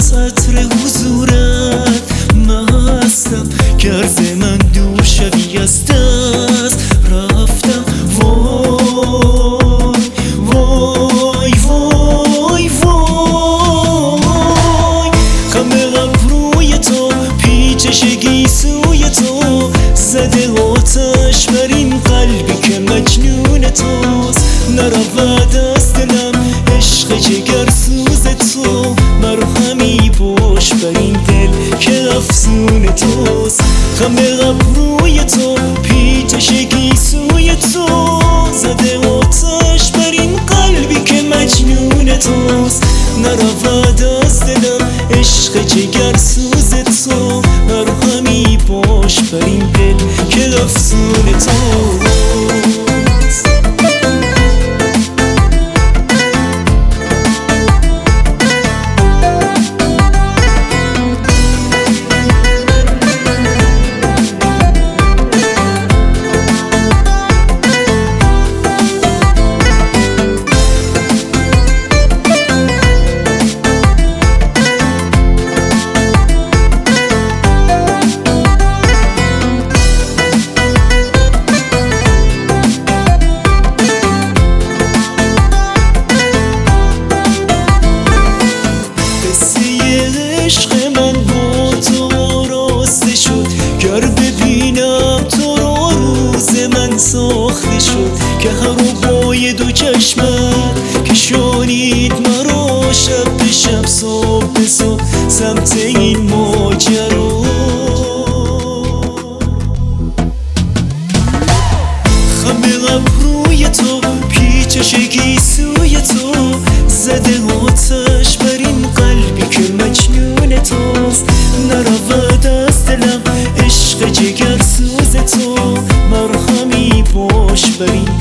از عطر حضورت مستم، گرز من دور شوی از دست رفتم. وای وای وای وای، خم ابروی تو پیچش گیسوی تو زده آتش بر این قلبی که مجنون توست. نرود از دلم عشق جگرسوز تو، مرهمی باش بر این دل که افسون توست. خم ابروی تو پیچش گیسوی تو زده آتش بر این قلبی که مجنون توست. نرود از دلم عشق جگرسوز تو، مرهمی باش بر این دل که افسون توست. عشق من با تو راسته شد، گر ببینم تو را روز من ساخته شد. که هر و بای دو چشمت که شانید مرا شب به شب صبح به صبح سمت این ماجرا. خم ابروی تو پیچش گیسوی تو زده آتش بر این قلبی که مجنون توست. نرود از دلم عشق جگرسوز تو، مرهمی باش بر این